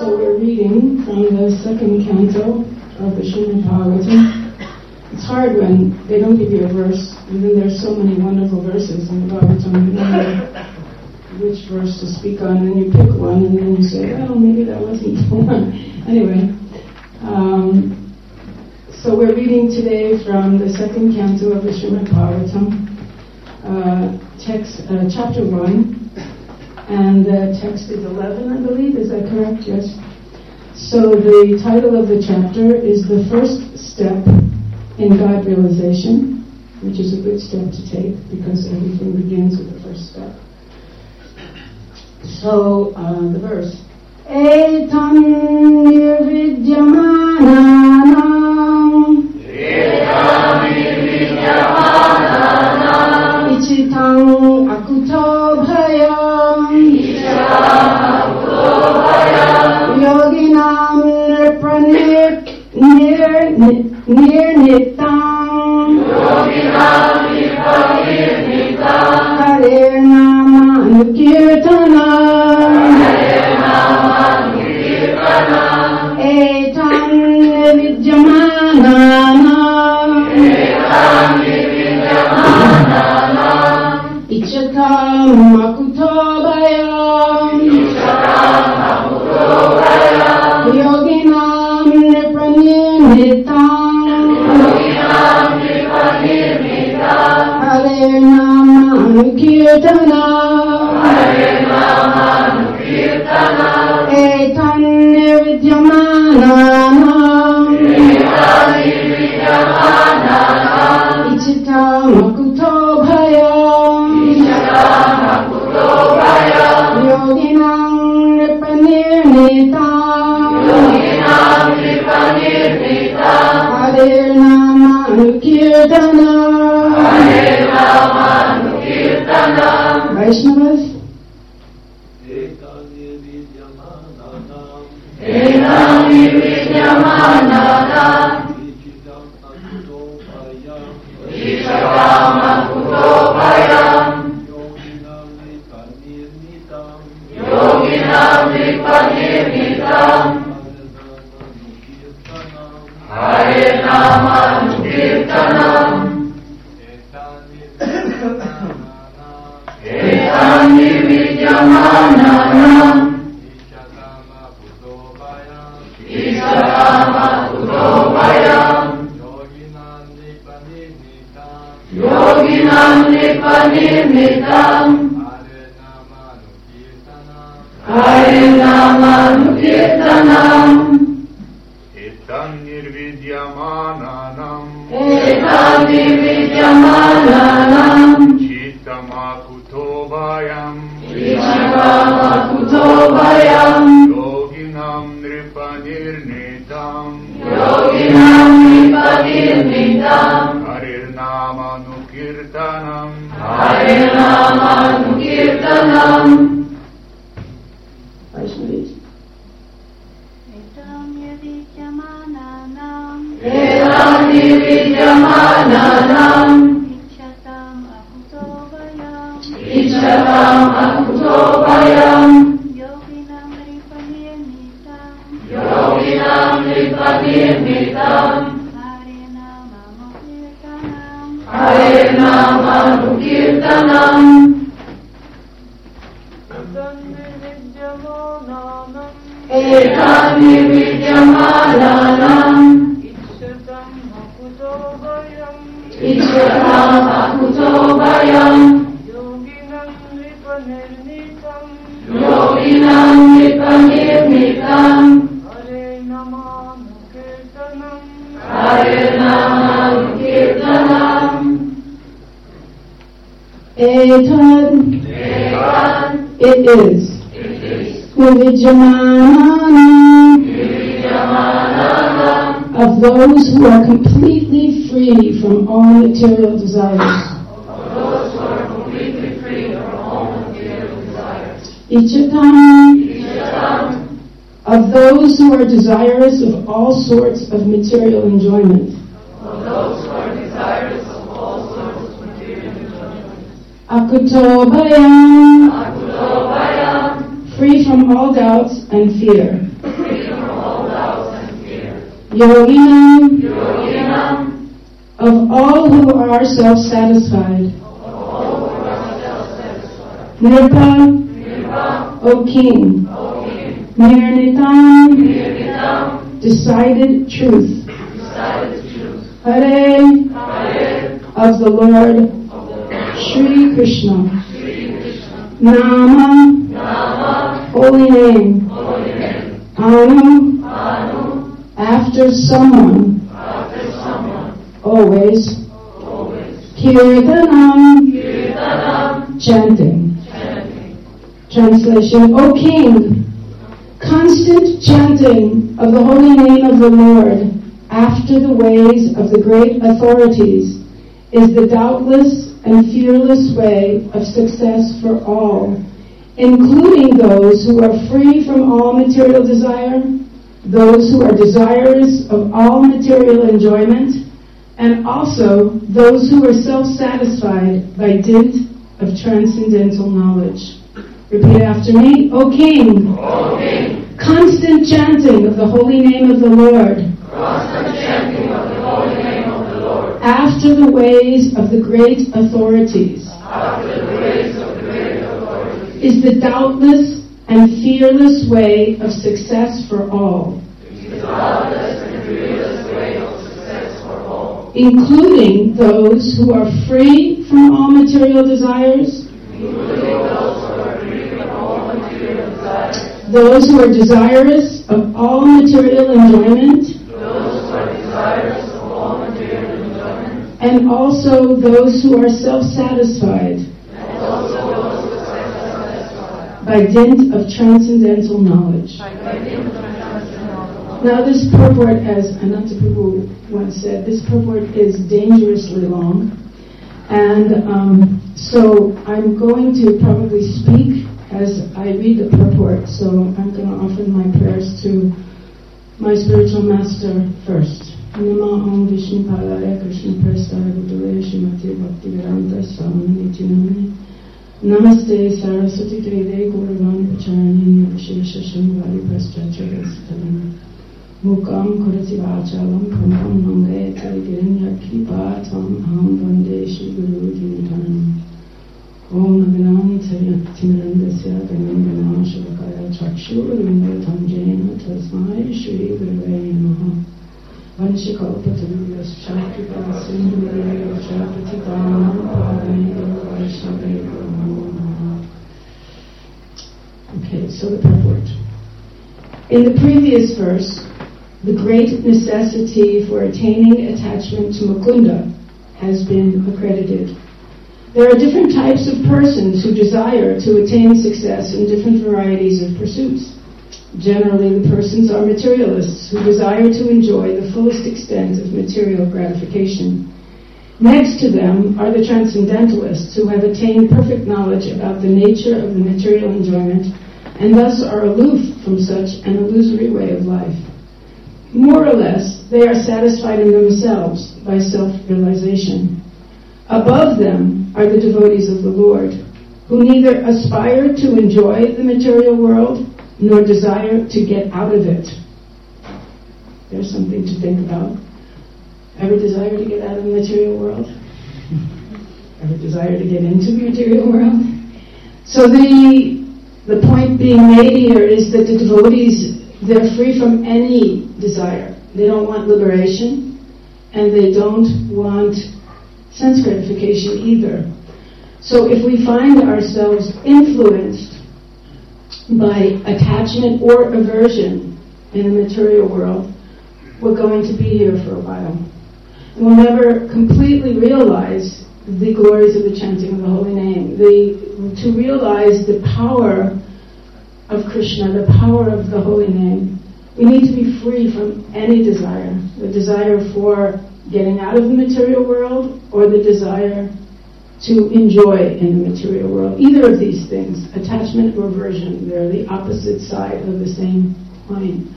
So we're reading from the second canto of the Srimad Bhagavatam. It's hard when they don't give you a verse, and then there's so many wonderful verses in the Bhagavatam. You don't know which verse to speak on, and you pick one, and then you say, oh, maybe that wasn't the one. Anyway, so we're reading today from the second canto of the Srimad Bhagavatam, chapter 1. And the text is 11, I believe. Is that correct? Yes. So the title of the chapter is The First Step in God Realization, which is a good step to take because everything begins with the first step. So the verse. Etam nirvidyamananam ichitam akuto bhayam yoginam nirnitam Hare Nama Nukirtanam Etam Vidyamananam Ichatam Makutobhayam Yoginam Nipranirnitam Hare Nama Nukirtanam Etam Vidyamananam Ichitam Makutobhayam Yoginam Nipranirnitam Hare Nama Nukirtanam Vaishnavas. Etam nirvidyamananam Ichitam akutobhayam Yoginam nipanirnitam Hare Nama Nukirtanam Etam nirvidyamananam Ichatam akutobhayam Yoginam nipanirnitam Hare Nama Nukirtanam Etam nirvidyamananam Chitam akutobhayam Yoginam nipanirnitam Hare Nama Nukirtanam Vaishnavas. Etam nirvidyamananam Ichatam akutobhayam Yoginam nipanirnitam Hare Nama Nukirtanam Etam nirvidyamananam Ichatam akutobhayam Yoginam nipanirnitam Hare Nama Nukirtanam Etam, it is. Nirvidyamananam, of those who are completely free from all material desires. Ichatam, of those who are desirous of all sorts of material enjoyment. Akutobhayam, free from all doubts and fear. Yoginam, Yoginam, of all who are self-satisfied. Nirpa, O King. Nirnitam, decided truth. Hare, of the Lord. Shri Krishna. Nama, holy name. Anu, after someone. Always. Kirtanam, chanting. Translation, O King, constant chanting of the holy name of the Lord after the ways of the great authorities is the doubtless and fearless way of success for all, including those who are free from all material desire, those who are desirous of all material enjoyment, and also those who are self-satisfied by dint of transcendental knowledge. Repeat after me. O King, constant chanting of the holy name of the Lord, after the ways of the great authorities, is the doubtless and fearless way of success for all, including those who are free from all material desires, those who are desirous of all material enjoyment, and also those who are self-satisfied by dint of transcendental knowledge. Now this purport, as Anantaprabhu once said, this purport is dangerously long, and so I'm going to probably speak as I read the purport, so I'm going to offer my prayers to my spiritual master first. Nama Om Vishnu Padaya Krishna Prasthaya Bhutale Shrimati Bhaktivedanta Swami Nityanamani Namaste Saraswati Deve Gauravani Pacharani Vishesha Shambhavi Paschachara Mukam Kurati Vachalam Pramam Nange Tariginya Kripa Tvam Ham Vande Shri Guru Dintaram Om Navinani Timirandasya Ganangana Shavakaya Chakshur Vindatam Jena Tasmai Shri Gurave Namaha Vanshikopatavyas Chakrita Sindhuraya Chapatitam Padaya Vaishnavaya Namaha. Okay, so the purport. In the previous verse, the great necessity for attaining attachment to Mukunda has been accredited. There are different types of persons who desire to attain success in different varieties of pursuits. Generally, the persons are materialists who desire to enjoy the fullest extent of material gratification. Next to them are the transcendentalists who have attained perfect knowledge about the nature of the material enjoyment and thus are aloof from such an illusory way of life. More or less, they are satisfied in themselves by self-realization. Above them are the devotees of the Lord, who neither aspire to enjoy the material world nor desire to get out of it. There's something to think about. Ever desire to get out of the material world? Ever desire to get into the material world? So the point being made here is that the devotees, they're free from any desire. They don't want liberation, and they don't want sense gratification either. So if we find ourselves influenced by attachment or aversion in the material world, we're going to be here for a while. And we'll never completely realize the glories of the chanting of the holy name. To realize the power of Krishna, the power of the holy name, we need to be free from any desire. The desire for getting out of the material world or the desire to enjoy in the material world. Either of these things, attachment or aversion, they're the opposite side of the same coin.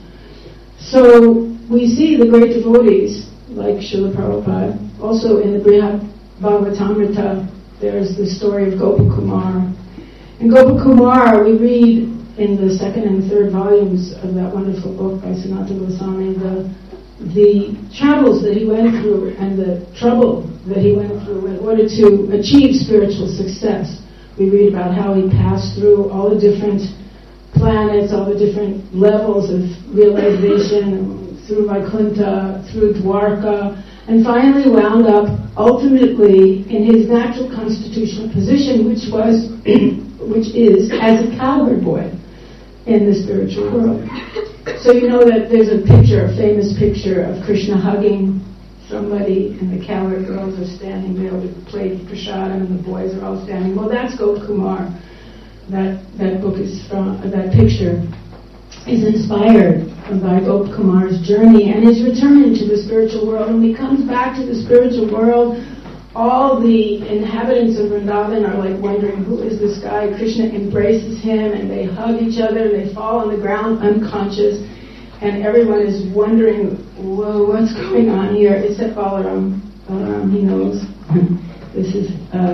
So we see the great devotees like Srila Prabhupada. Also in the Brihad Bhagavatamrita, there's the story of Gopakumar. In Gopakumar, we read in the second and third volumes of that wonderful book by Sanatana Goswami, the travels that he went through and the trouble that he went through in order to achieve spiritual success. We read about how he passed through all the different planets, all the different levels of realization, through Vaikuntha, through Dwarka, and finally wound up ultimately in his natural constitutional position, which is as a cowherd boy in the spiritual world. So you know that there's a famous picture of Krishna hugging somebody, and the cowherd girls are standing there with plate prasadam, and the boys are all standing. Well, that's Gopkumar. That book is from, that picture is inspired by Gopkumar's journey and his return to the spiritual world. And when he comes back to the spiritual world, all the inhabitants of Vrindavan are like wondering, who is this guy? Krishna embraces him, and they hug each other, and they fall on the ground unconscious, and everyone is wondering, whoa, what's going on here? Except Balaram. Balaram, he knows. This is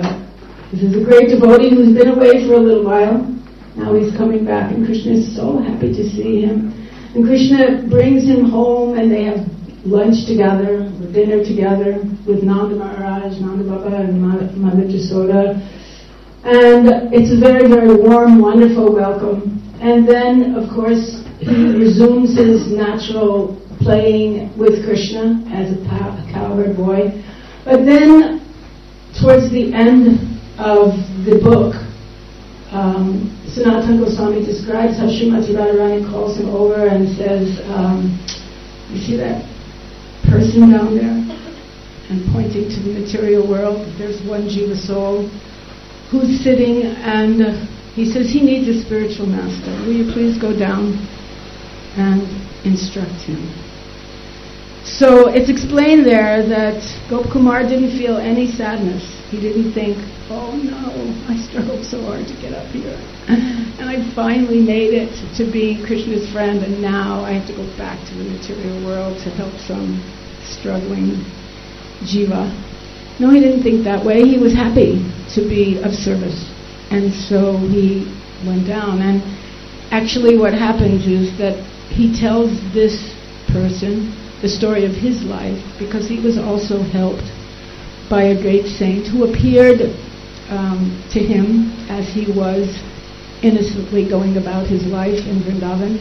a great devotee who's been away for a little while. Now he's coming back, and Krishna is so happy to see him. And Krishna brings him home, and they have lunch together, or dinner together, with Nanda Maharaj, Nanda Baba, and Mother Jasoda. And it's a very, very warm, wonderful welcome. And then, of course, he resumes his natural playing with Krishna as a cowherd boy. But then, towards the end of the book, Sanatana Goswami describes how Srimati Radharani calls him over and says, you see that person down there? And pointing to the material world, there's one Jiva soul who's sitting, and he says he needs a spiritual master. Will you please go down and instruct him? So it's explained there that Gopkumar didn't feel any sadness. He didn't think, oh no, I struggled so hard to get up here. And I finally made it to be Krishna's friend, and now I have to go back to the material world to help some struggling jiva. No, he didn't think that way. He was happy to be of service. And so he went down. And actually what happens is that he tells this person the story of his life, because he was also helped by a great saint who appeared to him as he was innocently going about his life in Vrindavan,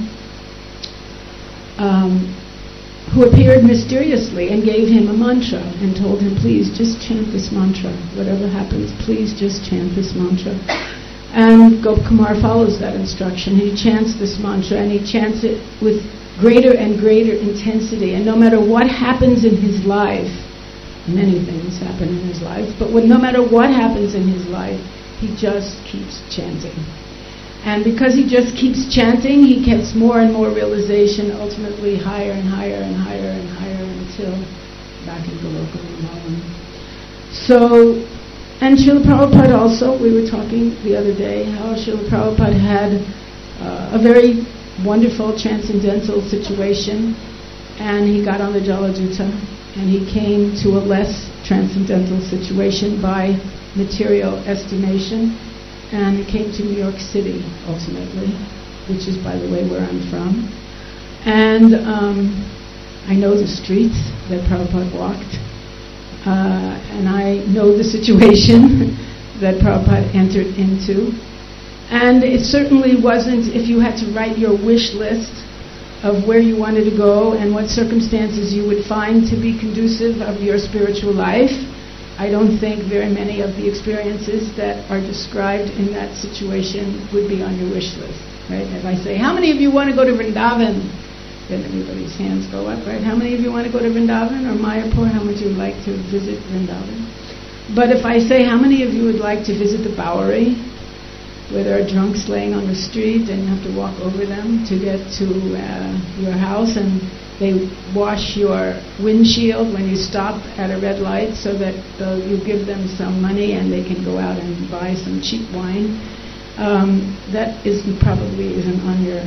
who appeared mysteriously and gave him a mantra and told him, please just chant this mantra. Whatever happens, please just chant this mantra. And Gopkumar follows that instruction. He chants this mantra, and he chants it with greater and greater intensity. And no matter what happens in his life, many things happen in his life, but no matter what happens in his life, he just keeps chanting. And because he just keeps chanting, he gets more and more realization, ultimately higher and higher and higher and higher, until back in Goloka Vrindavan. So, and Srila Prabhupada also, we were talking the other day, how Srila Prabhupada had a very wonderful transcendental situation, and he got on the Jaladuta, and he came to a less transcendental situation by material estimation, and he came to New York City ultimately, which is, by the way, where I'm from. And I know the streets that Prabhupada walked, and I know the situation that Prabhupada entered into. And it certainly wasn't, if you had to write your wish list of where you wanted to go and what circumstances you would find to be conducive of your spiritual life, I don't think very many of the experiences that are described in that situation would be on your wish list, right? If I say, how many of you want to go to Vrindavan? Then everybody's hands go up, right? How many of you want to go to Vrindavan or Mayapur? How much would you like to visit Vrindavan? But if I say, how many of you would like to visit the Bowery, where there are drunks laying on the street and you have to walk over them to get to your house, and they wash your windshield when you stop at a red light so that you give them some money and they can go out and buy some cheap wine. That probably isn't on your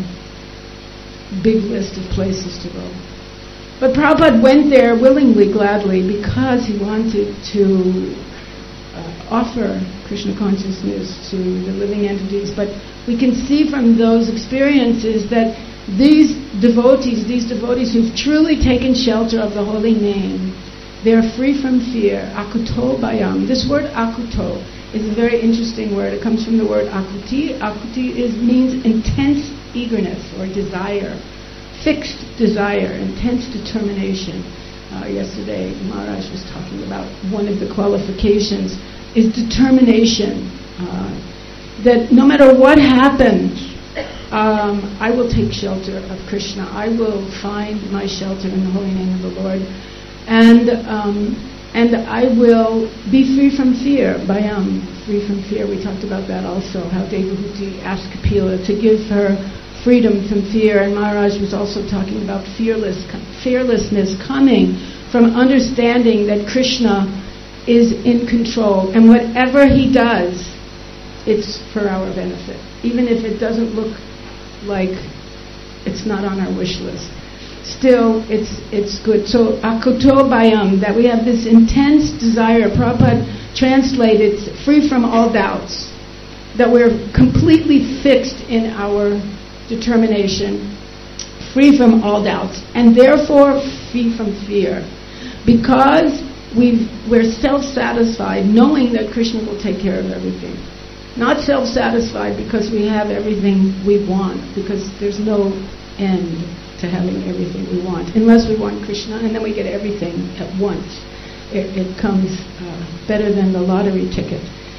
big list of places to go. But Prabhupada went there willingly, gladly, because he wanted to offer Krishna consciousness to the living entities. But we can see from those experiences that devotees, these devotees who've truly taken shelter of the holy name, they're free from fear. Akuto bayam. This word akuto is a very interesting word. It comes from the word akuti. Akuti means intense eagerness or desire, fixed desire, intense determination. Yesterday, Maharaj was talking about one of the qualifications is determination. That no matter what happens, I will take shelter of Krishna. I will find my shelter in the holy name of the Lord. And I will be free from fear. Bayam, free from fear. We talked about that also, how Devahuti asked Kapila to give her freedom from fear. And Maharaj was also talking about fearlessness coming from understanding that Krishna is in control. And whatever he does, it's for our benefit. Even if it doesn't look like it's not on our wish list. Still, it's good. So, akuto bayam, that we have this intense desire, Prabhupada translated, free from all doubts, that we're completely fixed in our determination, free from all doubts, and therefore free from fear. Because we're self-satisfied, knowing that Krishna will take care of everything. Not self-satisfied because we have everything we want, because there's no end to having everything we want, unless we want Krishna, and then we get everything at once. It comes better than the lottery ticket.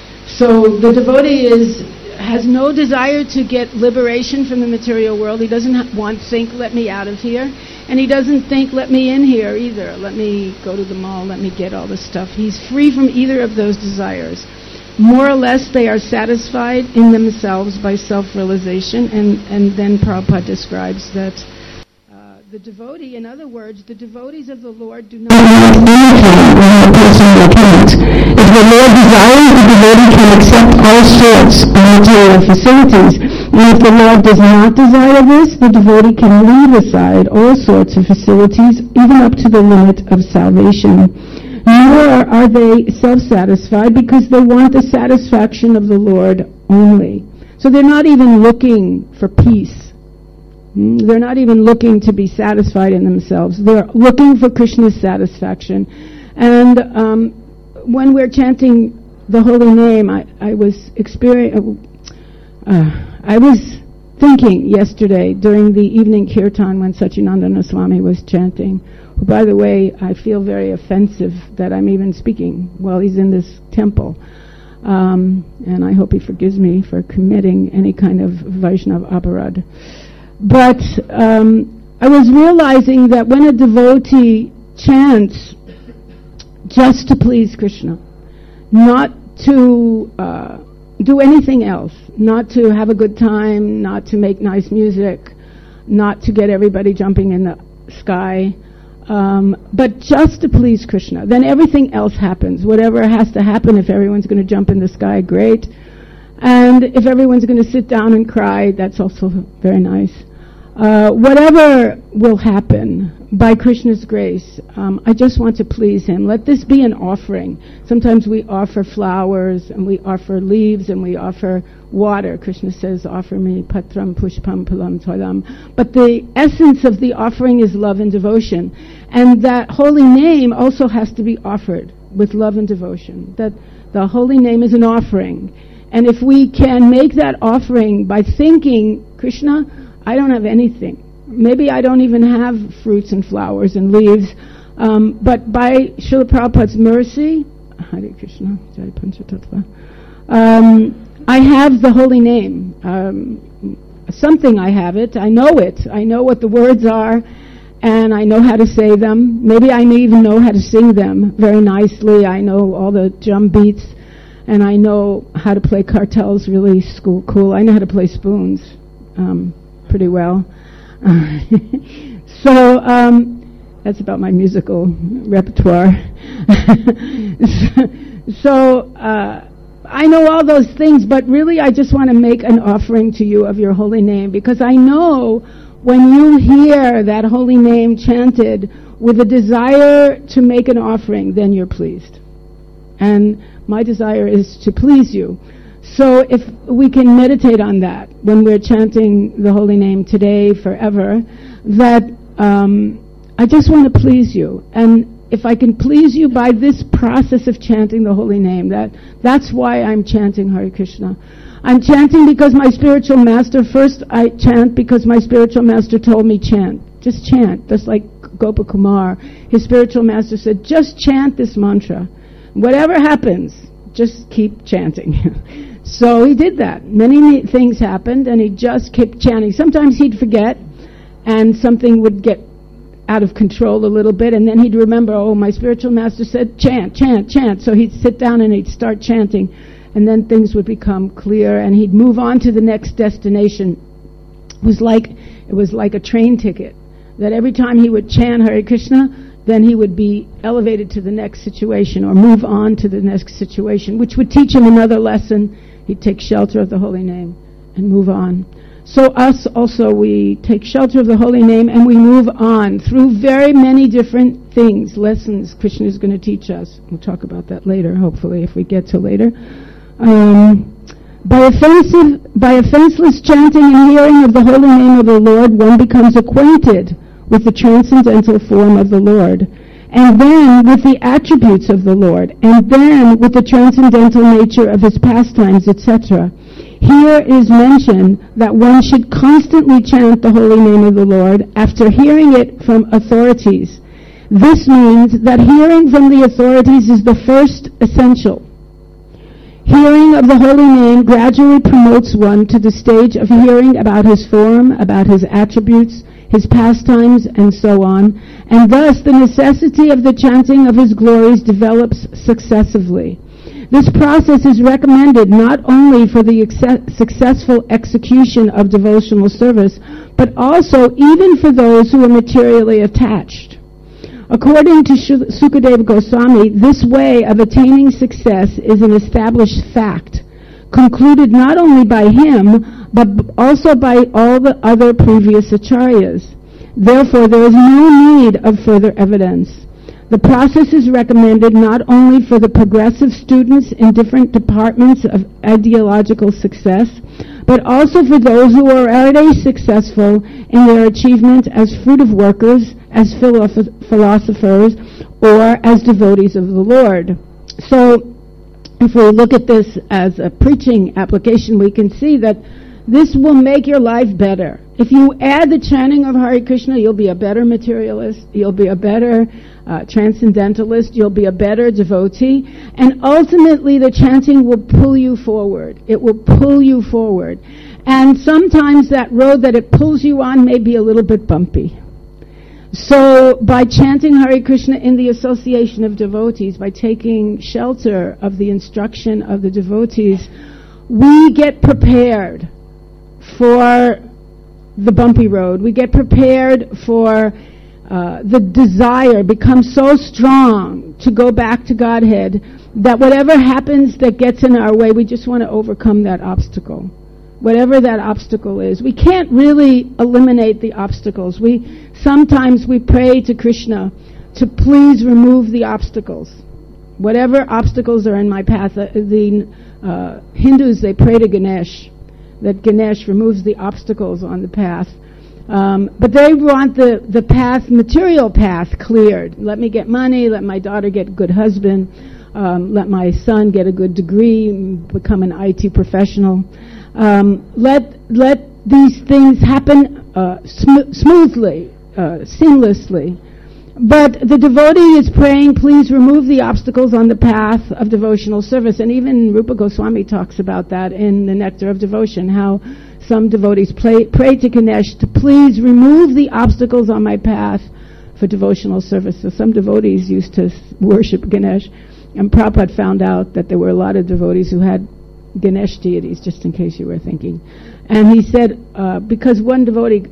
So the devotee has no desire to get liberation from the material world. He doesn't think, let me out of here. And he doesn't think, let me in here either. Let me go to the mall, let me get all this stuff. He's free from either of those desires. More or less, they are satisfied in themselves by self-realization. And then Prabhupada describes that the devotee, in other words, the devotees of the Lord do not want anything when a person repents. If the Lord desires, the devotee can accept all sorts of material facilities. And if the Lord does not desire this, the devotee can leave aside all sorts of facilities, even up to the limit of salvation. Nor are they self-satisfied because they want the satisfaction of the Lord only. So they're not even looking for peace. They're not even looking to be satisfied in themselves. They're looking for Krishna's satisfaction. And when we're chanting the holy name, I was thinking yesterday during the evening kirtan when Satchidananda Swami was chanting, who, by the way, I feel very offensive that I'm even speaking while he's in this temple. And I hope he forgives me for committing any kind of Vaishnav aparad. But I was realizing that when a devotee chants just to please Krishna, not to do anything else, not to have a good time, not to make nice music, not to get everybody jumping in the sky, but just to please Krishna, then everything else happens. Whatever has to happen, if everyone's going to jump in the sky, great. And if everyone's going to sit down and cry, that's also very nice. Whatever will happen by Krishna's grace, I just want to please him. Let this be an offering. Sometimes we offer flowers, and we offer leaves, and we offer water. Krishna says, offer me patram pushpam palam tolam. But the essence of the offering is love and devotion. And that holy name also has to be offered with love and devotion. That the holy name is an offering. And if we can make that offering by thinking, Krishna, I don't have anything. Maybe I don't even have fruits and flowers and leaves. But by Srila Prabhupada's mercy, Hare Krishna, Jai Panchatattva, I have the holy name. Something I have it. I know it. I know what the words are, and I know how to say them. Maybe I may even know how to sing them very nicely. I know all the drum beats, and I know how to play cartels really cool. I know how to play spoons pretty well. So that's about my musical repertoire. So I know all those things, but really I just want to make an offering to you of your holy name, because I know when you hear that holy name chanted with a desire to make an offering, then you're pleased. And my desire is to please you. So if we can meditate on that when we're chanting the holy name today, forever, that I just want to please you. And if I can please you by this process of chanting the holy name, that's why I'm chanting Hare Krishna. I'm chanting because my spiritual master, first I chant because my spiritual master told me chant. Just chant. Just like Gopakumar, his spiritual master said, just chant this mantra. Whatever happens, just keep chanting. So he did that. Many things happened and he just kept chanting. Sometimes he'd forget and something would get out of control a little bit, and then he'd remember, oh, my spiritual master said chant, chant, chant. So he'd sit down and he'd start chanting, and then things would become clear, and he'd move on to the next destination. It was like a train ticket, that every time he would chant Hare Krishna, then he would be elevated to the next situation or move on to the next situation, which would teach him another lesson. He'd take shelter of the holy name and move on. So us also, we take shelter of the holy name and we move on through very many different things, lessons Krishna is going to teach us. We'll talk about that later, hopefully, if we get to later. By offenseless chanting and hearing of the holy name of the Lord, one becomes acquainted with the transcendental form of the Lord, and then with the attributes of the Lord, and then with the transcendental nature of his pastimes, etc. Here is mentioned that one should constantly chant the holy name of the Lord after hearing it from authorities. This means that hearing from the authorities is the first essential. Hearing of the holy name gradually promotes one to the stage of hearing about his form, about his attributes, his pastimes, and so on, and thus the necessity of the chanting of his glories develops successively. This process is recommended not only for the successful execution of devotional service, but also even for those who are materially attached. According to Sukadeva Goswami, this way of attaining success is an established fact, concluded not only by him, but also by all the other previous acharyas. Therefore, there is no need of further evidence. The process is recommended not only for the progressive students in different departments of ideological success, but also for those who are already successful in their achievement as fruitive workers, as philosophers, or as devotees of the Lord. So, if we look at this as a preaching application, we can see that this will make your life better. If you add the chanting of Hare Krishna, you'll be a better materialist, you'll be a better transcendentalist, you'll be a better devotee, and ultimately the chanting will pull you forward. It will pull you forward. And sometimes that road that it pulls you on may be a little bit bumpy. So by chanting Hare Krishna in the association of devotees, by taking shelter of the instruction of the devotees, we get prepared for the bumpy road. We get prepared for the desire becomes so strong to go back to Godhead that whatever happens that gets in our way, we just want to overcome that obstacle. Whatever that obstacle is. We can't really eliminate the obstacles. Sometimes we pray to Krishna to please remove the obstacles. Whatever obstacles are in my path. The Hindus, they pray to Ganesh, that Ganesh removes the obstacles on the path. But they want the path, material path, cleared. Let me get money, let my daughter get a good husband, let my son get a good degree, become an IT professional. Let these things happen smoothly, seamlessly. But the devotee is praying, please remove the obstacles on the path of devotional service. And even Rupa Goswami talks about that in the Nectar of Devotion, how some devotees pray to Ganesh to please remove the obstacles on my path for devotional service. So some devotees used to worship Ganesh. And Prabhupada found out that there were a lot of devotees who had Ganesh deities, just in case you were thinking. And he said, because one devotee,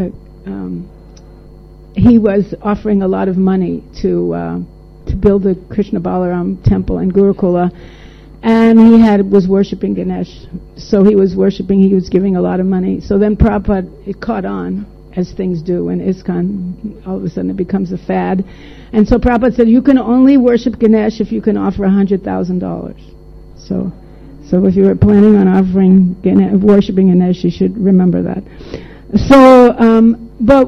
he was offering a lot of money to build the Krishna Balaram temple in Gurukula, and he was worshipping Ganesh. So he was giving a lot of money. So then Prabhupada, it caught on, as things do in ISKCON. All of a sudden it becomes a fad. And so Prabhupada said, you can only worship Ganesh if you can offer $100,000. So if you were planning on offering, worshiping Ganesh, you should remember that. So, but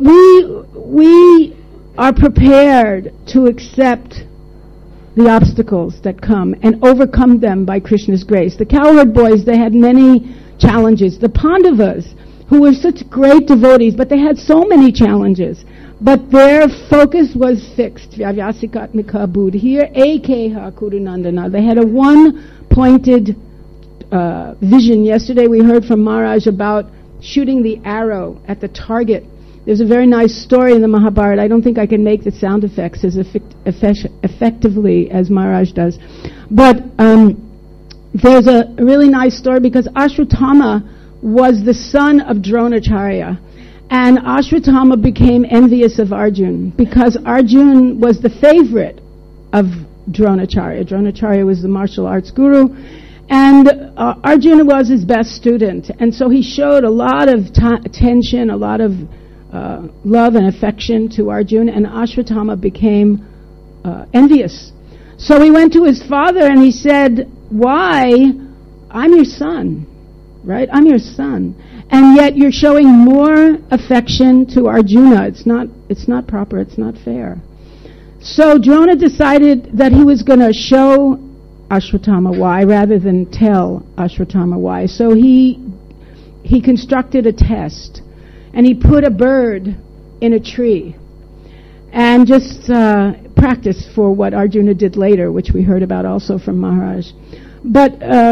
we are prepared to accept the obstacles that come and overcome them by Krishna's grace. The cowherd boys, they had many challenges. The Pandavas, who were such great devotees, but they had so many challenges. But their focus was fixed. Vyavyasikat buddhir ekeha kurunandana. They had a one-pointed vision. Yesterday we heard from Maharaj about shooting the arrow at the target. There's a very nice story in the Mahabharata. I don't think I can make the sound effects as effectively as Maharaj does. But there's a really nice story because Ashwatthama was the son of Dronacharya. And Ashwatthama became envious of Arjuna because Arjuna was the favorite of Dronacharya. Dronacharya was the martial arts guru, and Arjuna was his best student. And so he showed a lot of attention, a lot of love and affection to Arjuna, and Ashwatthama became envious. So he went to his father and he said, "Why? I'm your son, right? I'm your son. And yet you're showing more affection to Arjuna. It's not proper, it's not fair." So Drona decided that he was going to show Ashwatthama why rather than tell Ashwatthama why. So he constructed a test, and he put a bird in a tree and just practiced for what Arjuna did later, which we heard about also from Maharaj. But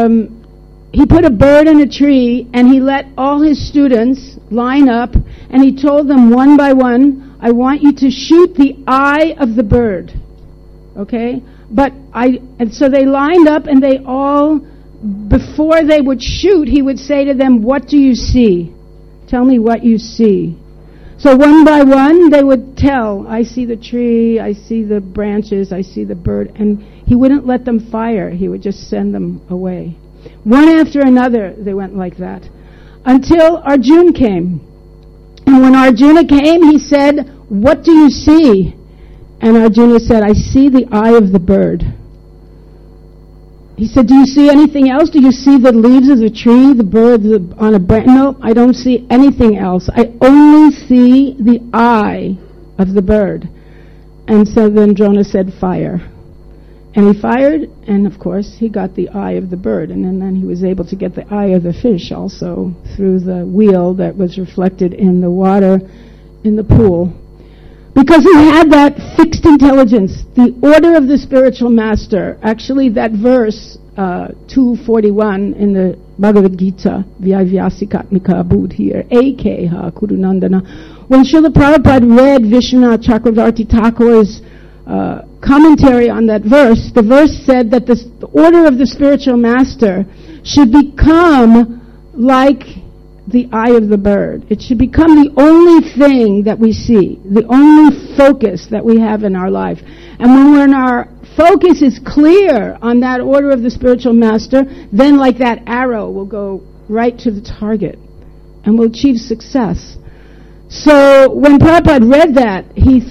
he put a bird in a tree, and he let all his students line up, and he told them one by one, "I want you to shoot the eye of the bird." Okay? And so they lined up, and they all, before they would shoot, he would say to them, "What do you see? Tell me what you see." So one by one, they would tell, "I see the tree, I see the branches, I see the bird," and he wouldn't let them fire. He would just send them away. One after another, they went like that, until Arjuna came. And when Arjuna came, he said, "What do you see?" And Arjuna said, "I see the eye of the bird." He said, "Do you see anything else? Do you see the leaves of the tree, the bird on a branch?" "No, I don't see anything else. I only see the eye of the bird." And so then Drona said, "Fire." And he fired, and of course he got the eye of the bird, and then he was able to get the eye of the fish also through the wheel that was reflected in the water in the pool. Because he had that fixed intelligence, the order of the spiritual master. Actually, that verse, 241 in the Bhagavad Gita, Vyayvasikatmika buddhir ekeha kurunandana. When Srila Prabhupada read Vishwanath Chakravarti Thakur's commentary on that verse, the verse said that the order of the spiritual master should become like the eye of the bird. It should become the only thing that we see, the only focus that we have in our life. And when our focus is clear on that order of the spiritual master, then like that arrow will go right to the target and will achieve success. So when Prabhupada read that,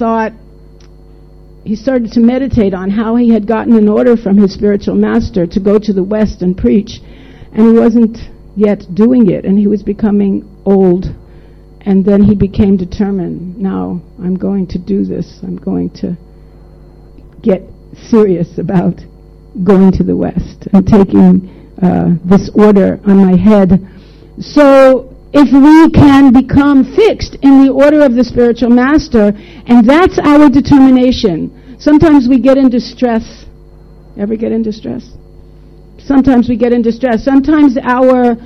he started to meditate on how he had gotten an order from his spiritual master to go to the West and preach, and he wasn't yet doing it, and he was becoming old. And then he became determined, now I'm going to do this. I'm going to get serious about going to the West and taking this order on my head. So if we can become fixed in the order of the spiritual master, and that's our determination. Sometimes we get into stress. Ever get into stress? Sometimes we get into stress. Sometimes our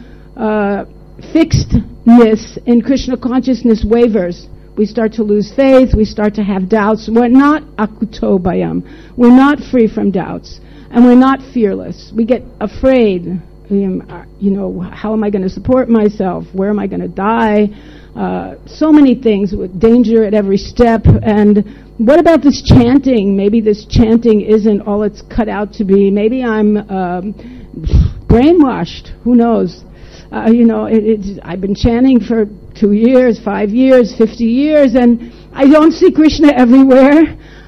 fixedness in Krishna consciousness wavers. We start to lose faith. We start to have doubts. We're not akuto bhayam. We're not free from doubts. And we're not fearless. We get afraid. How am I going to support myself? Where am I going to die? So many things with danger at every step. And what about this chanting? Maybe this chanting isn't all it's cut out to be. Maybe I'm brainwashed. Who knows? I've been chanting for 2 years, 5 years, 50 years, and I don't see Krishna everywhere.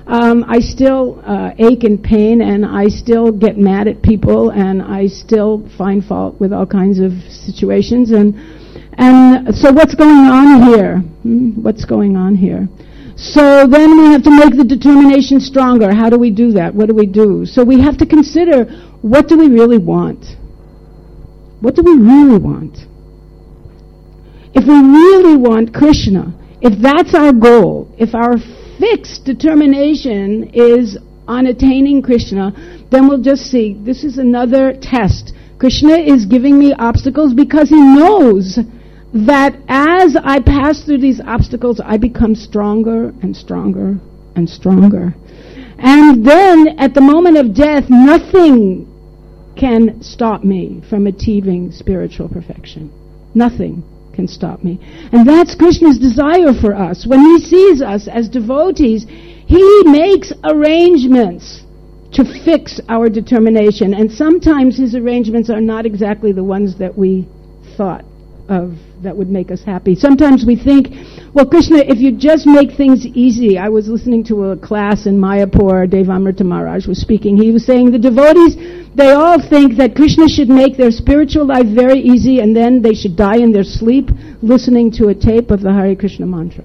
I still ache in pain, and I still get mad at people, and I still find fault with all kinds of situations. And so what's going on here? What's going on here? So then we have to make the determination stronger. How do we do that? What do we do? So we have to consider, what do we really want? What do we really want? If we really want Krishna, if that's our goal, if our fixed determination is on attaining Krishna, then we'll just see, this is another test. Krishna is giving me obstacles because he knows that as I pass through these obstacles, I become stronger and stronger and stronger. And then at the moment of death, nothing can stop me from achieving spiritual perfection. Nothing can stop me. And that's Krishna's desire for us. When he sees us as devotees, he makes arrangements to fix our determination. And sometimes his arrangements are not exactly the ones that we thought of that would make us happy. Sometimes we think, well, Krishna, if you just make things easy. I was listening to a class in Mayapur. Devamrita Maharaj was speaking. He was saying the devotees, they all think that Krishna should make their spiritual life very easy, and then they should die in their sleep listening to a tape of the Hare Krishna mantra.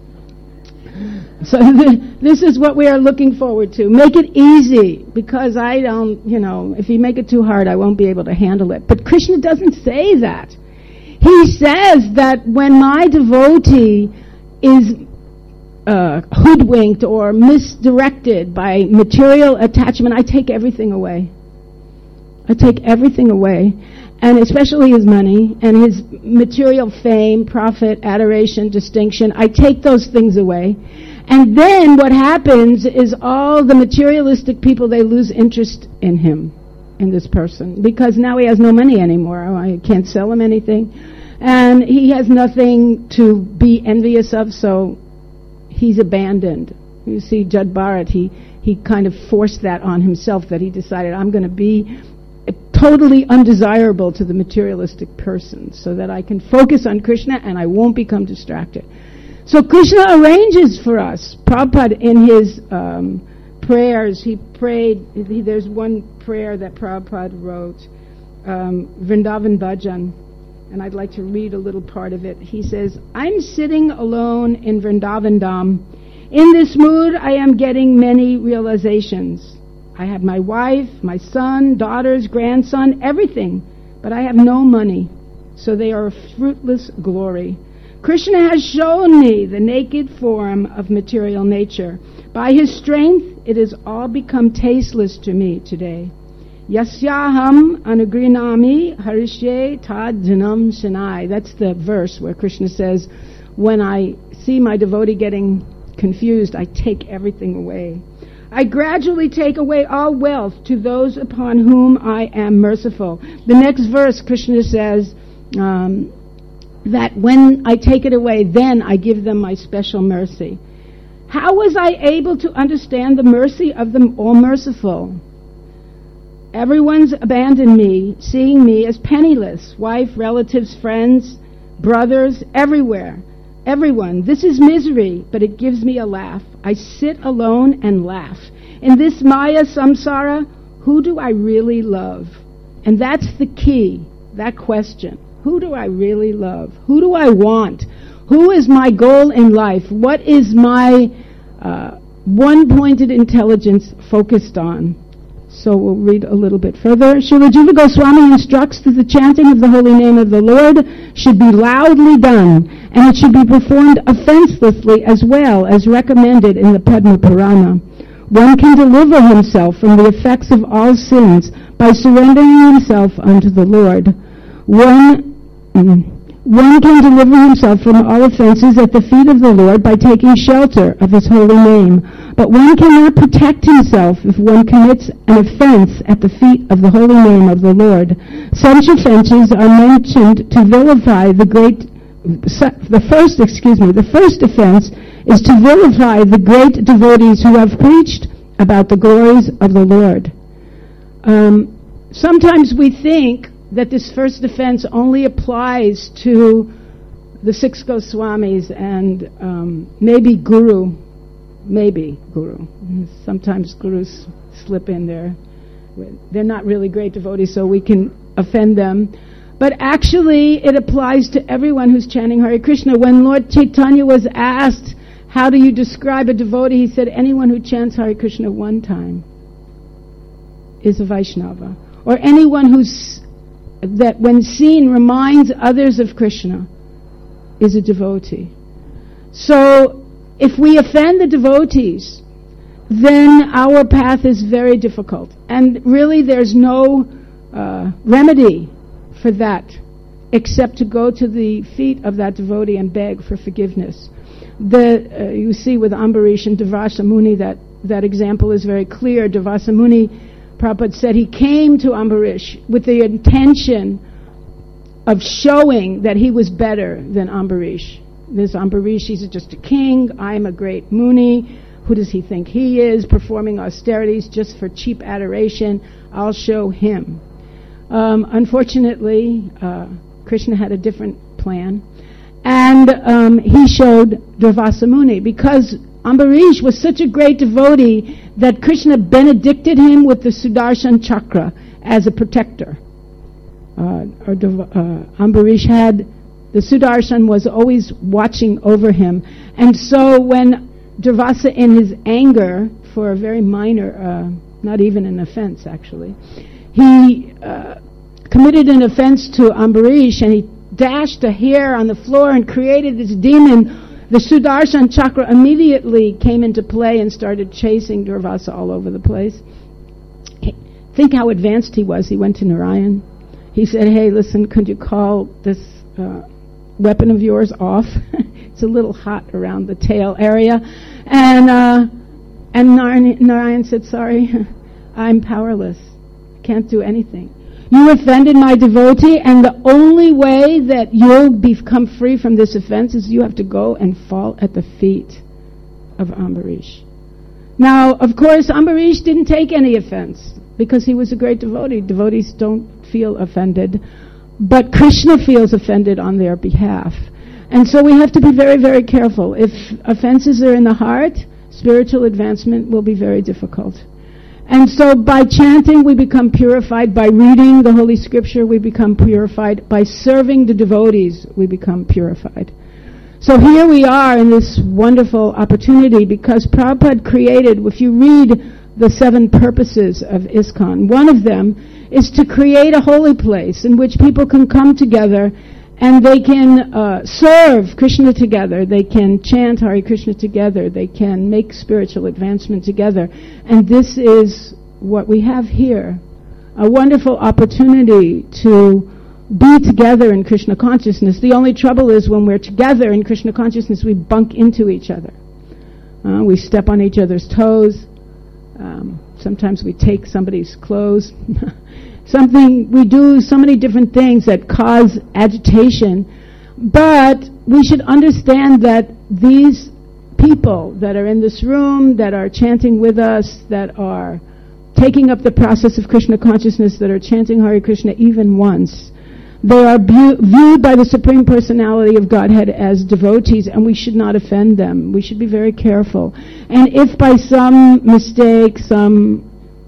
So this is what we are looking forward to. Make it easy, because I don't, if you make it too hard, I won't be able to handle it. But Krishna doesn't say that. He says that when my devotee is hoodwinked or misdirected by material attachment, I take everything away. I take everything away, and especially his money and his material fame, profit, adoration, distinction. I take those things away. And then what happens is all the materialistic people, they lose interest in him, in this person, because now he has no money anymore. I can't sell him anything. And he has nothing to be envious of, so he's abandoned. You see, Jud Bharat, he kind of forced that on himself, that he decided, I'm going to be totally undesirable to the materialistic person so that I can focus on Krishna and I won't become distracted. So Krishna arranges for us. Prabhupada, in his prayers, he prayed, there's one prayer that Prabhupada wrote, Vrindavan Bhajan, and I'd like to read a little part of it. He says, I'm sitting alone in Vrindavan Dham. In this mood, I am getting many realizations. I have my wife, my son, daughters, grandson, everything, but I have no money, so they are a fruitless glory. Krishna has shown me the naked form of material nature. By his strength, it has all become tasteless to me today. Yasyaham anugrinami harishye tad janam shanai. That's the verse where Krishna says, when I see my devotee getting confused, I take everything away. I gradually take away all wealth to those upon whom I am merciful. The next verse, Krishna says that when I take it away, then I give them my special mercy. How was I able to understand the mercy of the all-merciful? Everyone's abandoned me, seeing me as penniless. Wife, relatives, friends, brothers, everywhere. Everyone. This is misery, but it gives me a laugh. I sit alone and laugh. In this Maya samsara, who do I really love? And that's the key, that question. Who do I really love? Who do I want? Who is my goal in life? What is my one-pointed intelligence focused on? So we'll read a little bit further. Srila Jiva Goswami instructs that the chanting of the holy name of the Lord should be loudly done, and it should be performed offenselessly as well as recommended in the Padma Purana. One can deliver himself from the effects of all sins by surrendering himself unto the Lord. One can deliver himself from all offenses at the feet of the Lord by taking shelter of his holy name. But one cannot protect himself if one commits an offense at the feet of the holy name of the Lord. Such offenses are mentioned to vilify the first offense is to vilify the great devotees who have preached about the glories of the Lord. Sometimes we think that this first offense only applies to the 6 Goswamis and maybe Guru. maybe guru. Sometimes gurus slip in there. They're not really great devotees, so we can offend them. But actually, it applies to everyone who's chanting Hare Krishna. When Lord Chaitanya was asked, how do you describe a devotee? He said, anyone who chants Hare Krishna one time is a Vaishnava. Or anyone that when seen reminds others of Krishna is a devotee. So, if we offend the devotees, then our path is very difficult. And really there's no remedy for that except to go to the feet of that devotee and beg for forgiveness. You see with Ambarish and Durvasa Muni that example is very clear. Durvasa Muni, Prabhupada said, he came to Ambarish with the intention of showing that he was better than Ambarish. This Ambarish, he's just a king, I'm a great Muni. Who does he think he is, performing austerities just for cheap adoration? I'll show him. Unfortunately, Krishna had a different plan. And he showed Durvasa Muni, because Ambarish was such a great devotee that Krishna benedicted him with the Sudarshan Chakra as a protector. Ambarish had, the Sudarshan was always watching over him. And so when Durvasa, in his anger for a very minor, not even an offense actually, he committed an offense to Ambarish, and he dashed a hair on the floor and created this demon. The Sudarshan Chakra immediately came into play and started chasing Durvasa all over the place. Think how advanced he was. He went to Narayan. He said, hey, listen, could you call this weapon of yours off? It's a little hot around the tail area. And Narayan said, sorry, I'm powerless. Can't do anything. You offended my devotee, and the only way that you'll become free from this offense is you have to go and fall at the feet of Ambarish. Now, of course, Ambarish didn't take any offense because he was a great devotee. Devotees don't feel offended, but Krishna feels offended on their behalf. And so we have to be very, very careful. If offenses are in the heart, spiritual advancement will be very difficult. And so by chanting, we become purified. By reading the Holy Scripture, we become purified. By serving the devotees, we become purified. So here we are in this wonderful opportunity because Prabhupada created, if you read the 7 purposes of ISKCON, one of them is to create a holy place in which people can come together and they can serve Krishna together. They can chant Hare Krishna together. They can make spiritual advancement together. And this is what we have here. A wonderful opportunity to be together in Krishna consciousness. The only trouble is when we're together in Krishna consciousness, we bump into each other. We step on each other's toes. Sometimes we take somebody's clothes. We do so many different things that cause agitation. But we should understand that these people that are in this room, that are chanting with us, that are taking up the process of Krishna consciousness, that are chanting Hare Krishna even once, they are viewed by the Supreme Personality of Godhead as devotees, and we should not offend them. We should be very careful. And if by some mistake, some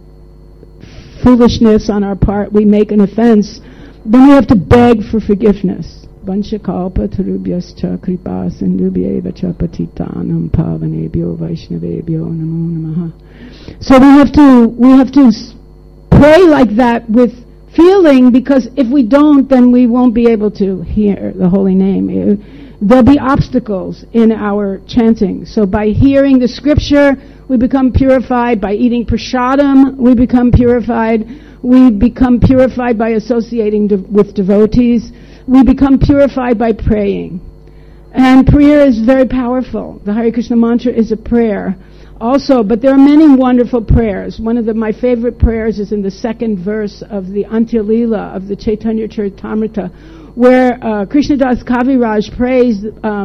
foolishness on our part, we make an offense, then we have to beg for forgiveness. Vanchakalpa tarubhyascha kripa sindhubhyeva cha patitanam pavanebhyo vaishnavebhyo namo namaha. So we have to pray like that with feeling, because if we don't, then we won't be able to hear the holy name. There'll be obstacles in our chanting. So by hearing the scripture, we become purified. By eating prasadam, we become purified. We become purified by associating with devotees. We become purified by praying. And prayer is very powerful. The Hare Krishna mantra is a prayer also, but there are many wonderful prayers. One of my favorite prayers is in the 2nd verse of the Antya Leela of the Chaitanya Charitamrita, where Krishnadas Kaviraj prays,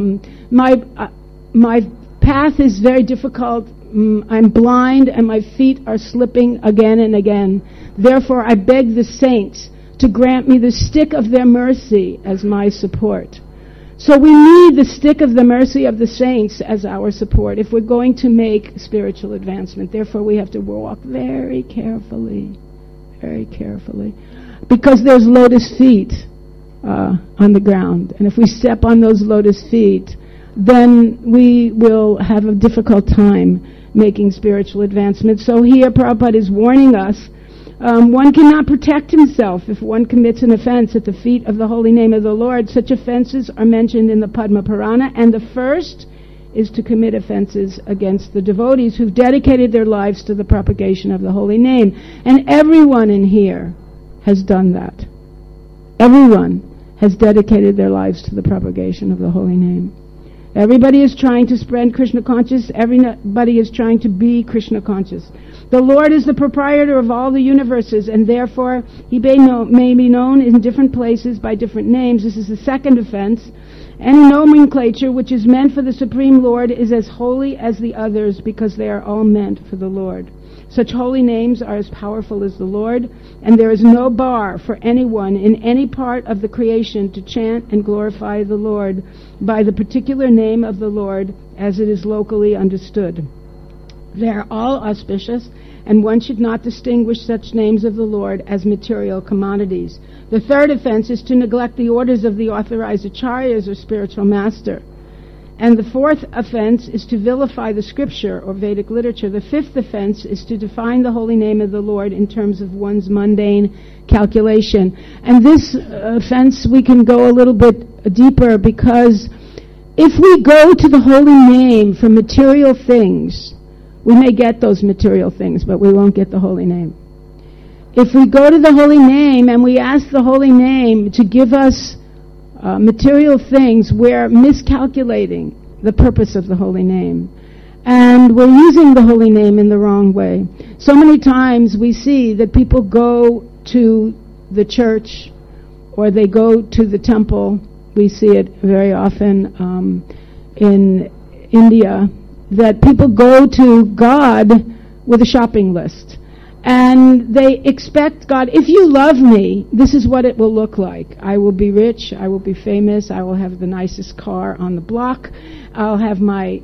my path is very difficult. I'm blind and my feet are slipping again and again. Therefore, I beg the saints to grant me the stick of their mercy as my support. So we need the stick of the mercy of the saints as our support if we're going to make spiritual advancement. Therefore, we have to walk very carefully, because there's lotus feet on the ground. And if we step on those lotus feet, then we will have a difficult time making spiritual advancement. So here Prabhupada is warning us, one cannot protect himself if one commits an offense at the feet of the holy name of the Lord. Such offenses are mentioned in the Padma Purana, and the first is to commit offenses against the devotees who've dedicated their lives to the propagation of the holy name. And everyone in here has done that. Everyone has dedicated their lives to the propagation of the holy name. Everybody is trying to spread Krishna consciousness. Everybody is trying to be Krishna conscious. The Lord is the proprietor of all the universes, and therefore he may be known in different places by different names. This is the second offense. Any nomenclature which is meant for the Supreme Lord is as holy as the others, because they are all meant for the Lord. Such holy names are as powerful as the Lord, and there is no bar for anyone in any part of the creation to chant and glorify the Lord by the particular name of the Lord as it is locally understood. They are all auspicious, and one should not distinguish such names of the Lord as material commodities. The third offense is to neglect the orders of the authorized acharyas or spiritual master. And the fourth offense is to vilify the scripture or Vedic literature. The fifth offense is to define the holy name of the Lord in terms of one's mundane calculation. And this offense we can go a little bit deeper, because if we go to the holy name for material things, we may get those material things, but we won't get the holy name. If we go to the holy name and we ask the holy name to give us material things, we're miscalculating the purpose of the holy name. And we're using the holy name in the wrong way. So many times we see that people go to the church or they go to the temple. We see it very often in India, that people go to God with a shopping list. And they expect God, if you love me, this is what it will look like. I will be rich, I will be famous, I will have the nicest car on the block, I'll have my,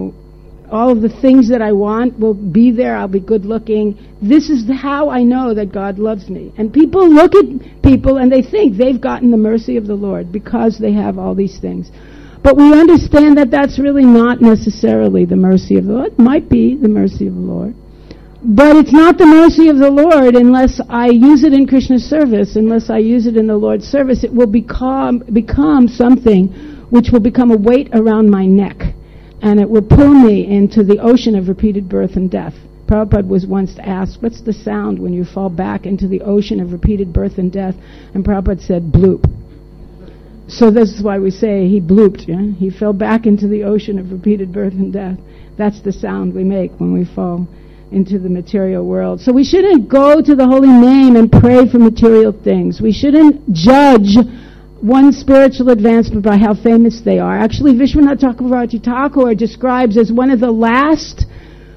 all of the things that I want will be there, I'll be good looking. This is how I know that God loves me. And people look at people and they think they've gotten the mercy of the Lord because they have all these things. But we understand that that's really not necessarily the mercy of the Lord. It might be the mercy of the Lord. But it's not the mercy of the Lord unless I use it in Krishna's service, unless I use it in the Lord's service. It will become something which will become a weight around my neck, and it will pull me into the ocean of repeated birth and death. Prabhupada was once asked, what's the sound when you fall back into the ocean of repeated birth and death? And Prabhupada said, bloop. So this is why we say he blooped. Yeah? He fell back into the ocean of repeated birth and death. That's the sound we make when we fall into the material world. So we shouldn't go to the holy name and pray for material things. We shouldn't judge one's spiritual advancement by how famous they are. Actually, Vishwanath Chakravarti Thakur describes as one of the last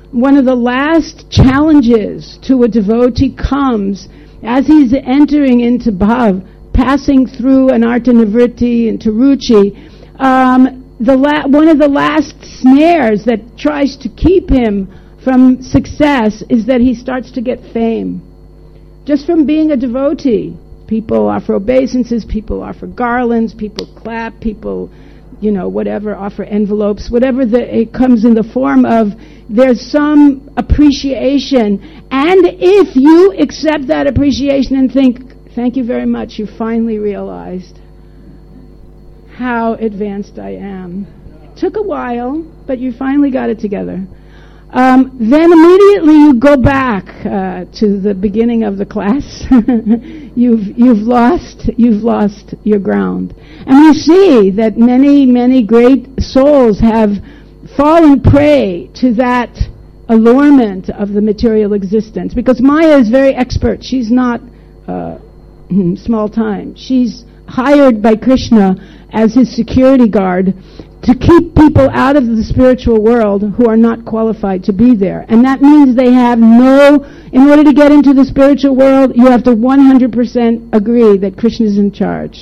challenges to a devotee comes as he's entering into bhav, passing through anartha nivritti into ruchi. One of the last snares that tries to keep him from success is that he starts to get fame. Just from being a devotee. People offer obeisances, people offer garlands, people clap, people, whatever, offer envelopes, whatever it comes in the form of, there's some appreciation. And if you accept that appreciation and think, thank you very much, you finally realized how advanced I am. It took a while, but you finally got it together. Then immediately you go back to the beginning of the class. You've lost your ground, and we see that many great souls have fallen prey to that allurement of the material existence. Because Maya is very expert. She's not small time. She's hired by Krishna as his security guard to keep people out of the spiritual world who are not qualified to be there. And that means they have in order to get into the spiritual world, you have to 100% agree that Krishna is in charge.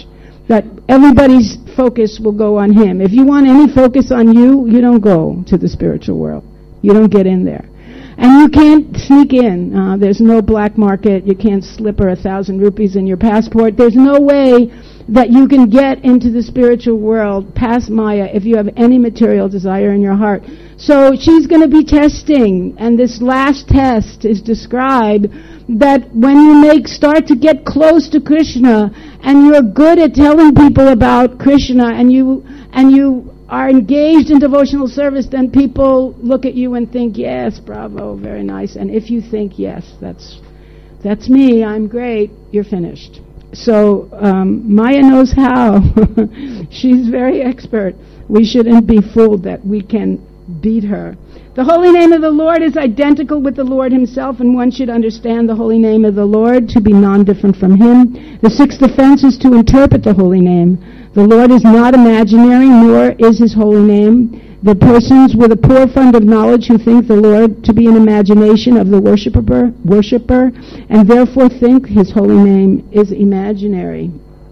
that everybody's focus will go on him. If you want any focus on you, you don't go to the spiritual world. You don't get in there. And you can't sneak in. There's no black market. You can't slipper 1,000 rupees in your passport. There's no way that you can get into the spiritual world past Maya if you have any material desire in your heart. So she's going to be testing, and this last test is described that when you start to get close to Krishna, and you're good at telling people about Krishna, and you are engaged in devotional service, then people look at you and think, yes, bravo, very nice. And if you think, yes, that's me, I'm great, you're finished. So Maya knows how. She's very expert. We shouldn't be fooled that we can beat her. The holy name of the Lord is identical with the Lord himself, and one should understand the holy name of the Lord to be non-different from him. The sixth offense is to interpret the holy name. The Lord is not imaginary, nor is his holy name. The persons with a poor fund of knowledge who think the Lord to be an imagination of the worshipper, and therefore think his holy name is imaginary.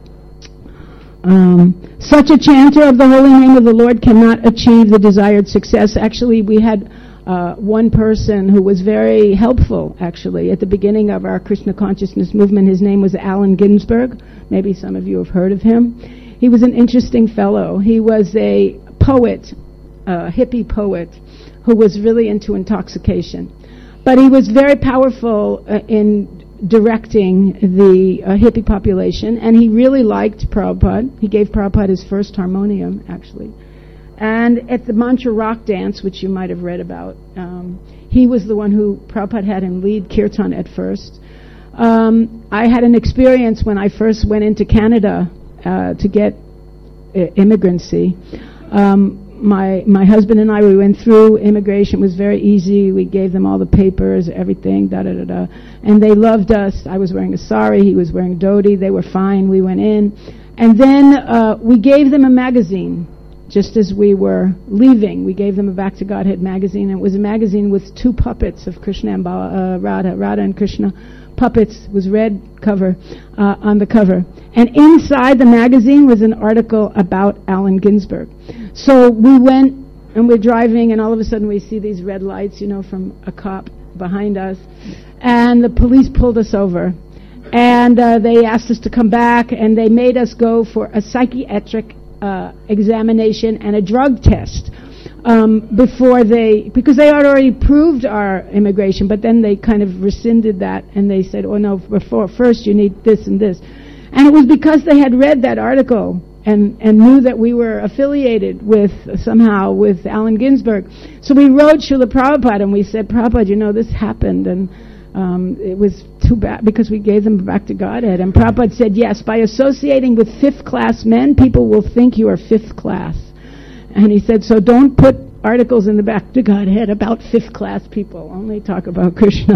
Such a chanter of the holy name of the Lord cannot achieve the desired success. Actually, we had one person who was very helpful, actually, at the beginning of our Krishna consciousness movement. His name was Allen Ginsberg. Maybe some of you have heard of him. He was an interesting fellow. He was a poet, a hippie poet, who was really into intoxication. But he was very powerful in directing the hippie population, and he really liked Prabhupada. He gave Prabhupada his first harmonium, actually. And at the Mantra Rock Dance, which you might have read about, he was the one who Prabhupada had him lead Kirtan at first. I had an experience when I first went into Canada to get immigrancy. My husband and I, we went through immigration. It was very easy. We gave them all the papers, everything, da-da-da-da. And they loved us. I was wearing a sari. He was wearing dhoti. They were fine. We went in. And then we gave them a magazine. Just as we were leaving, we gave them a Back to Godhead magazine. And it was a magazine with two puppets of Krishna and Radha and Krishna. Puppets was red cover on the cover. And inside the magazine was an article about Allen Ginsberg. So we went and we're driving, and all of a sudden we see these red lights, from a cop behind us. And the police pulled us over. And they asked us to come back, and they made us go for a psychiatric examination and a drug test. Because they had already proved our immigration, but then they kind of rescinded that, and they said, oh no, first you need this and this. And it was because they had read that article and knew that we were affiliated somehow with Allen Ginsberg. So we wrote Srila Prabhupada, and we said, Prabhupada, this happened, and it was too bad because we gave them Back to Godhead. And Prabhupada said, yes, by associating with fifth-class men, people will think you are fifth class. And he said, so don't put articles in the Back to Godhead about fifth-class people. Only talk about Krishna.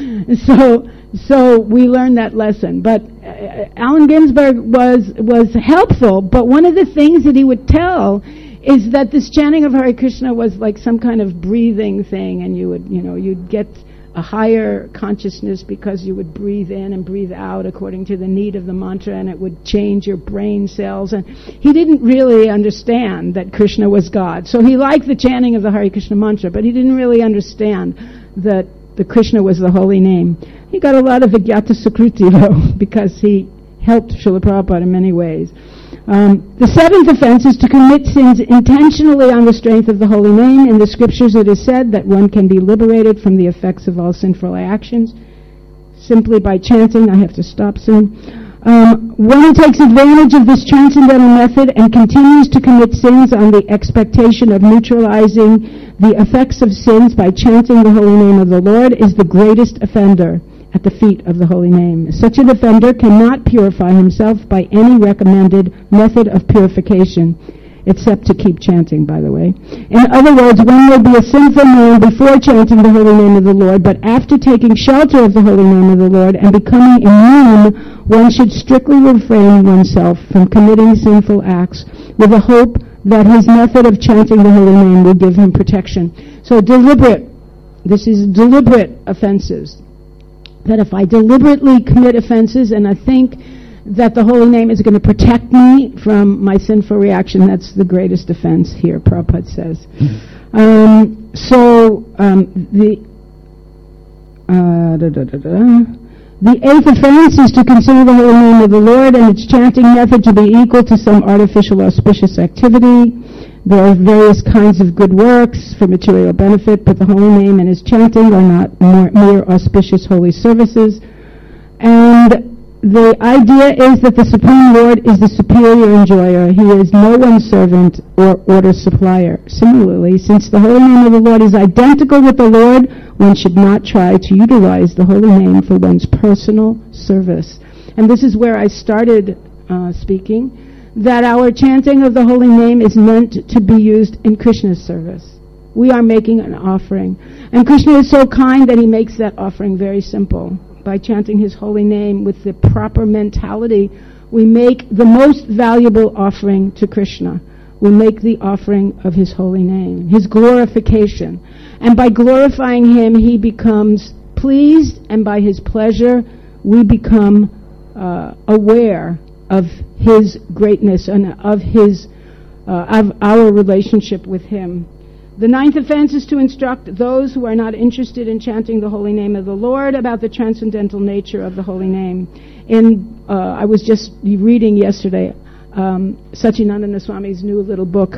So we learned that lesson. But Allen Ginsberg was helpful, but one of the things that he would tell is that this chanting of Hare Krishna was like some kind of breathing thing, and you'd get a higher consciousness because you would breathe in and breathe out according to the need of the mantra, and it would change your brain cells. And he didn't really understand that Krishna was God. So he liked the chanting of the Hare Krishna mantra, but he didn't really understand that the Krishna was the holy name. He got a lot of Vigyata Sukruti, though, because he helped Srila Prabhupada in many ways. The seventh offense is to commit sins intentionally on the strength of the holy name. In the scriptures it is said that one can be liberated from the effects of all sinful actions simply by chanting. I have to stop soon. One takes advantage of this transcendental method and continues to commit sins on the expectation of neutralizing the effects of sins by chanting the holy name of the Lord is the greatest offender at the feet of the holy name. Such an offender cannot purify himself by any recommended method of purification, except to keep chanting, by the way. In other words, one will be a sinful man before chanting the holy name of the Lord, but after taking shelter of the holy name of the Lord and becoming immune, one should strictly refrain oneself from committing sinful acts with the hope that his method of chanting the holy name will give him protection. So this is deliberate offenses. That if I deliberately commit offenses, and I think that the holy name is going to protect me from my sinful reaction. That's the greatest offense here, Prabhupada says. The eighth offense is to consider the holy name of the Lord and its chanting method to be equal to some artificial auspicious activity. There are various kinds of good works for material benefit, but the holy name and its chanting are not mere auspicious holy services. And the idea is that the Supreme Lord is the superior enjoyer. He is no one's servant or order supplier. Similarly, since the holy name of the Lord is identical with the Lord, one should not try to utilize the holy name for one's personal service. And this is where I started speaking, that our chanting of the holy name is meant to be used in Krishna's service. We are making an offering. And Krishna is so kind that he makes that offering very simple. By chanting his holy name with the proper mentality, we make the most valuable offering to Krishna. We make the offering of his holy name, his glorification. And by glorifying him, he becomes pleased, and by his pleasure, we become aware of his greatness and of our relationship with him. The ninth offense is to instruct those who are not interested in chanting the holy name of the Lord about the transcendental nature of the holy name. I was just reading yesterday Satchidananda Swami's new little book,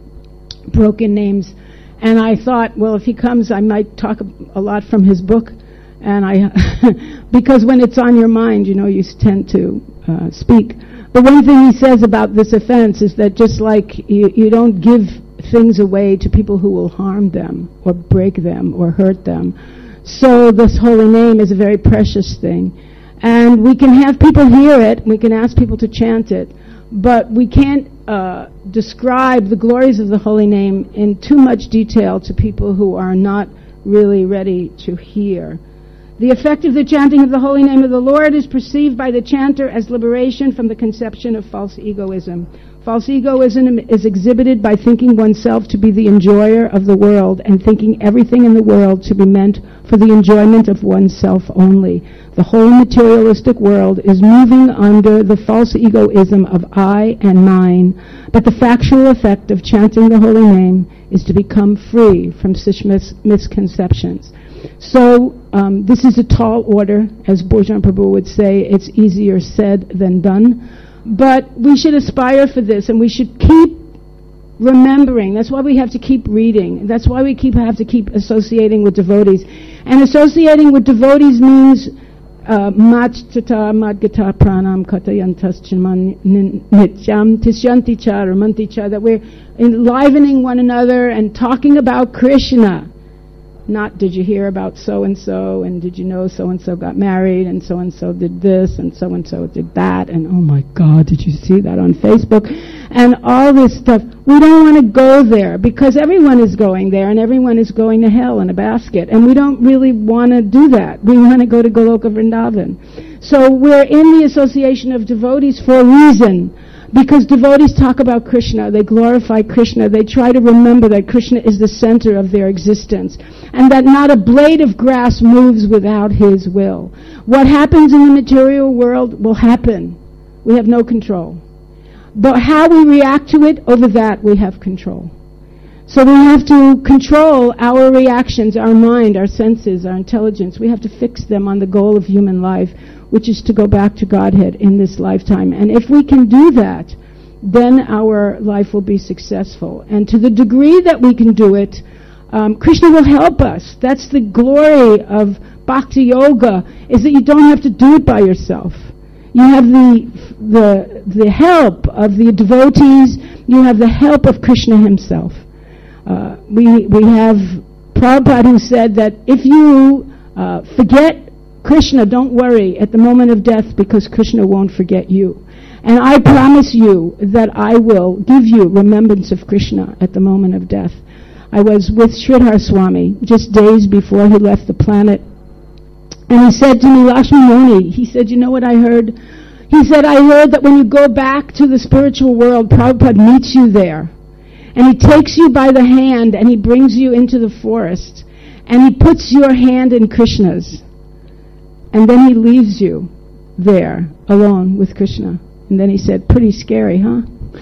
Broken Names, and I thought, well, if he comes, I might talk a lot from his book, and because when it's on your mind, you tend to speak. But one thing he says about this offense is that just like you don't give things away to people who will harm them or break them or hurt them, so this holy name is a very precious thing. And we can have people hear it, we can ask people to chant it, but we can't describe the glories of the holy name in too much detail to people who are not really ready to hear. The effect of the chanting of the holy name of the Lord is perceived by the chanter as liberation from the conception of false egoism. False egoism is exhibited by thinking oneself to be the enjoyer of the world and thinking everything in the world to be meant for the enjoyment of oneself only. The whole materialistic world is moving under the false egoism of I and mine, but the factual effect of chanting the holy name is to become free from such misconceptions. So this is a tall order, as Bhojana Prabhu would say. It's easier said than done. But we should aspire for this, and we should keep remembering. That's why we have to keep reading. That's why we have to keep associating with devotees. And associating with devotees means Matchata Madgata Pranam Katayantas Chiman Nityam Tishyanti Cha Ramanti Cha, that we're enlivening one another and talking about Krishna. Not, did you hear about so-and-so, and did you know so-and-so got married, and so-and-so did this, and so-and-so did that, and oh my God, did you see that on Facebook? And all this stuff. We don't want to go there, because everyone is going there, and everyone is going to hell in a basket, and we don't really want to do that. We want to go to Goloka Vrindavan. So we're in the association of devotees for a reason. Because devotees talk about Krishna, they glorify Krishna, they try to remember that Krishna is the center of their existence, and that not a blade of grass moves without his will. What happens in the material world will happen. We have no control. But how we react to it, over that we have control. So we have to control our reactions, our mind, our senses, our intelligence. We have to fix them on the goal of human life, which is to go back to Godhead in this lifetime. And if we can do that, then our life will be successful. And to the degree that we can do it, Krishna will help us. That's the glory of Bhakti Yoga, is that you don't have to do it by yourself. You have the help of the devotees. You have the help of Krishna himself. We have Prabhupada who said that if you forget Krishna, don't worry at the moment of death, because Krishna won't forget you. And I promise you that I will give you remembrance of Krishna at the moment of death. I was with Sridhar Swami just days before he left the planet, and he said to me, Lakshmi Moni, he said, you know what I heard? He said, I heard that when you go back to the spiritual world, Prabhupada meets you there. And he takes you by the hand and he brings you into the forest. And he puts your hand in Krishna's. And then he leaves you. there alone with Krishna. And then he said, pretty scary, huh?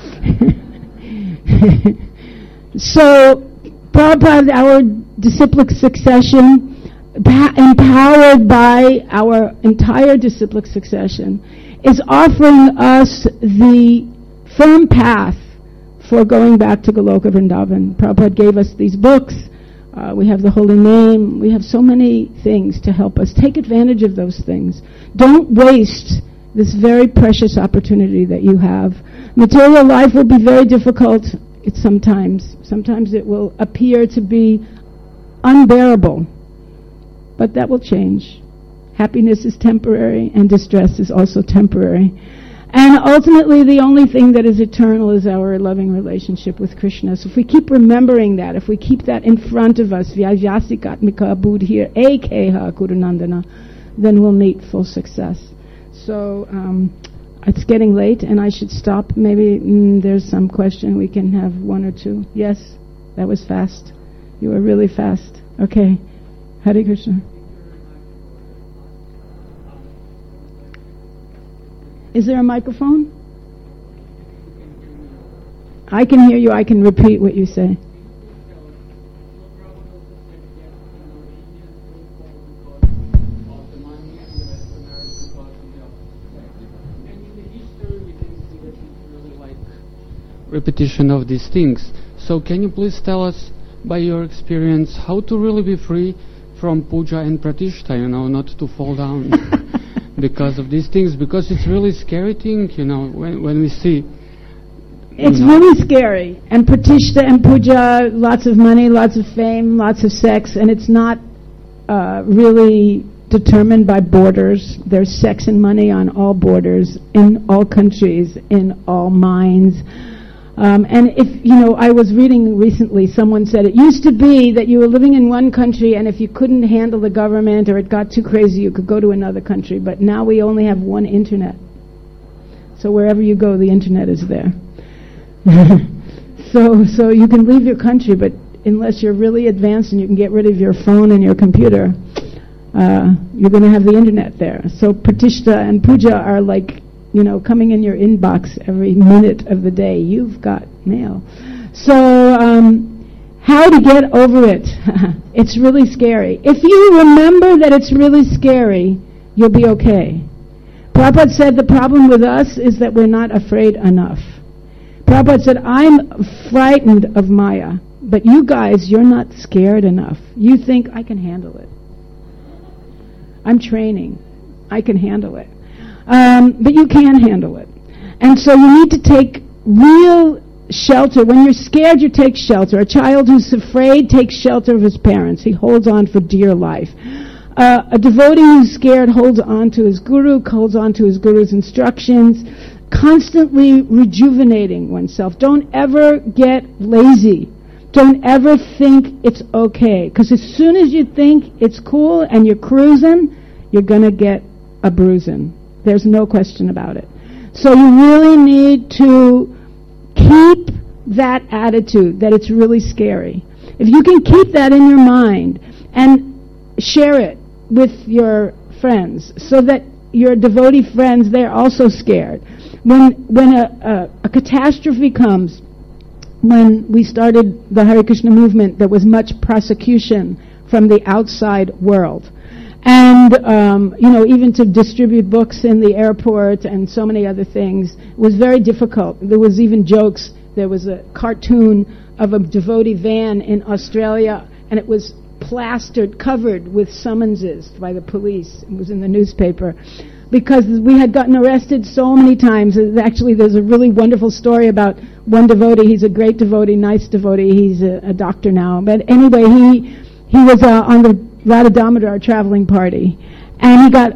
So, Prabhupada, our disciplic succession, empowered by our entire disciplic succession, is offering us the firm path for going back to Goloka Vrindavan. Prabhupada gave us these books. We have the Holy Name. We have so many things to help us. Take advantage of those things. Don't waste this very precious opportunity that you have. Material life will be very difficult. Sometimes it will appear to be unbearable. But that will change. Happiness is temporary, and distress is also temporary. And ultimately, the only thing that is eternal is our loving relationship with Krishna. So if we keep remembering that, if we keep that in front of us, Vyajasikatmika Buddhir Ekeha Gurunandana, then we'll meet full success. So it's getting late, and I should stop. Maybe there's some question. We can have one or two. Yes, that was fast. You were really fast. Okay. Hare Krishna. Is there a microphone? I can hear you. I can repeat what you say. Repetition of these things. So can you please tell us, by your experience, how to really be free from puja and pratishta, not to fall down because of these things, because it's really scary thing, when we see. It's really scary. And pratishta and puja, lots of money, lots of fame, lots of sex, and it's not really determined by borders. There's sex and money on all borders, in all countries, in all minds. And if, I was reading recently, someone said it used to be that you were living in one country, and if you couldn't handle the government or it got too crazy, you could go to another country. But now we only have one internet. So wherever you go, the internet is there. So you can leave your country, but unless you're really advanced and you can get rid of your phone and your computer, you're going to have the internet there. So pratishta and puja are like, coming in your inbox every minute of the day. You've got mail. So, how to get over it? It's really scary. If you remember that it's really scary, you'll be okay. Prabhupada said the problem with us is that we're not afraid enough. Prabhupada said, I'm frightened of Maya, but you guys, you're not scared enough. You think, I can handle it. I'm training. I can handle it. But you can handle it. And so you need to take real shelter. When you're scared, you take shelter. A child who's afraid takes shelter of his parents. He holds on for dear life. A devotee who's scared holds on to his guru, holds on to his guru's instructions, constantly rejuvenating oneself. Don't ever get lazy. Don't ever think it's okay. Because as soon as you think it's cool and you're cruising, you're going to get a bruising. There's no question about it. So you really need to keep that attitude that it's really scary. If you can keep that in your mind and share it with your friends so that your devotee friends, they're also scared. When a catastrophe comes, when we started the Hare Krishna movement, there was much persecution from the outside world. And, even to distribute books in the airport and so many other things was very difficult. There was even jokes. There was a cartoon of a devotee van in Australia, and it was plastered, covered with summonses by the police. It was in the newspaper. Because we had gotten arrested so many times. Actually, there's a really wonderful story about one devotee. He's a great devotee, nice devotee. He's a doctor now. But anyway, he was on the Radha Damodar traveling party, and he got,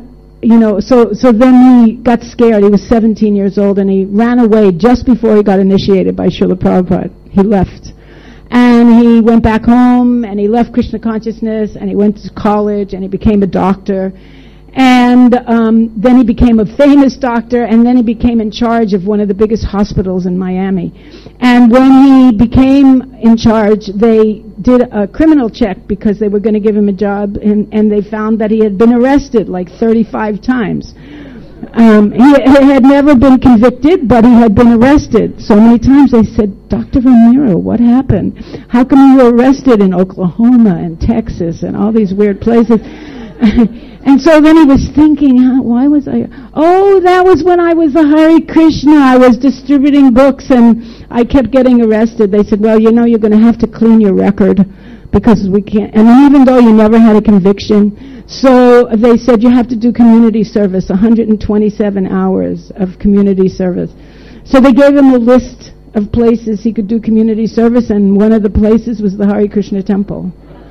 so then he got scared. He was 17 years old, and he ran away just before he got initiated by Srila Prabhupada. He left. And he went back home, and he left Krishna consciousness, and he went to college, and he became a doctor. And then he became a famous doctor, and then he became in charge of one of the biggest hospitals in Miami. And when he became in charge, they did a criminal check because they were going to give him a job, and they found that he had been arrested like 35 times. He had never been convicted, but he had been arrested. So many times they said, Dr. Ramiro, what happened? How come you were arrested in Oklahoma and Texas and all these weird places? And so then he was thinking, why was I? Oh, that was when I was a Hare Krishna. I was distributing books and I kept getting arrested. They said, well, you're going to have to clean your record because we can't. And even though you never had a conviction, so they said you have to do community service, 127 hours of community service. So they gave him a list of places he could do community service, and one of the places was the Hare Krishna temple.